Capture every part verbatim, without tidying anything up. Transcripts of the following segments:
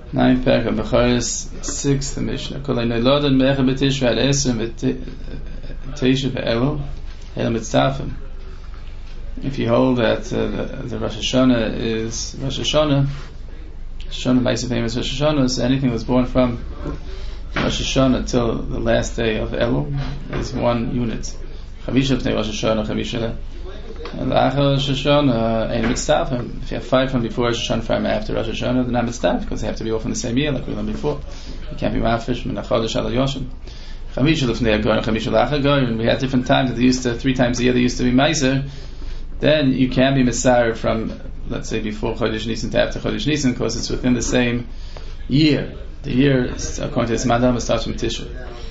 Nine Perka Becharis, sixth Mishnah. Kolay Neilodan Mecha B'Tishva Ad Esrim B'Teisha B'Elul Hel Mitzafim. If you hold that uh, the, the Rosh Hashanah is Rosh Hashanah, Rosh Hashanah, Ma'aseh famous Rosh Hashanah, so anything that's born from Rosh Hashanah till the last day of Elul is one unit. Chamisha B'nei Rosh Hashanah, Chamisha L'achar Rosh Hashanah, Ein Mitzafim. If you have five from before Rosh Hashanah, five after Rosh Hashanah, they're not Mitzafim because they have to be all from the same year, like we learned before. You can't be Mafish from the Chodesh Al Yoshim. Chamisha L'fnei Goyim, Chamisha L'achar Goyim. We had different times that they used to, three times a year they used to be Meiser. Then you can be Messiah from, let's say, before Chodesh Nisan to after Chodesh Nisan, because it's within the same year. The year, according to this Madam, starts from Tishrei.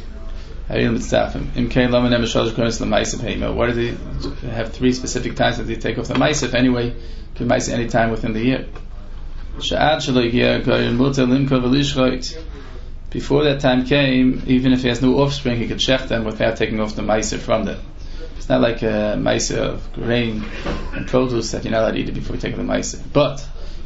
Why do they have three specific times that they take off the Maisif? Anyway, you can Maisif any time within the year. Before that time came, even if he has no offspring, he could shech them without taking off the Maisif from them. It's not like a Maisif of grain and produce that you're not allowed to eat it before you take the Maisif. But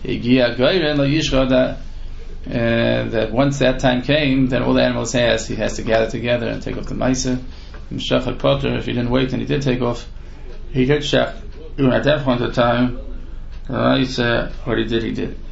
Uh, that once that time came, then all the animals has he has to gather together and take off the Maisa. Mshach Potter, if he didn't wait and he did take off, he did shech. Even at that point of time, the Maisa, what he did, he did.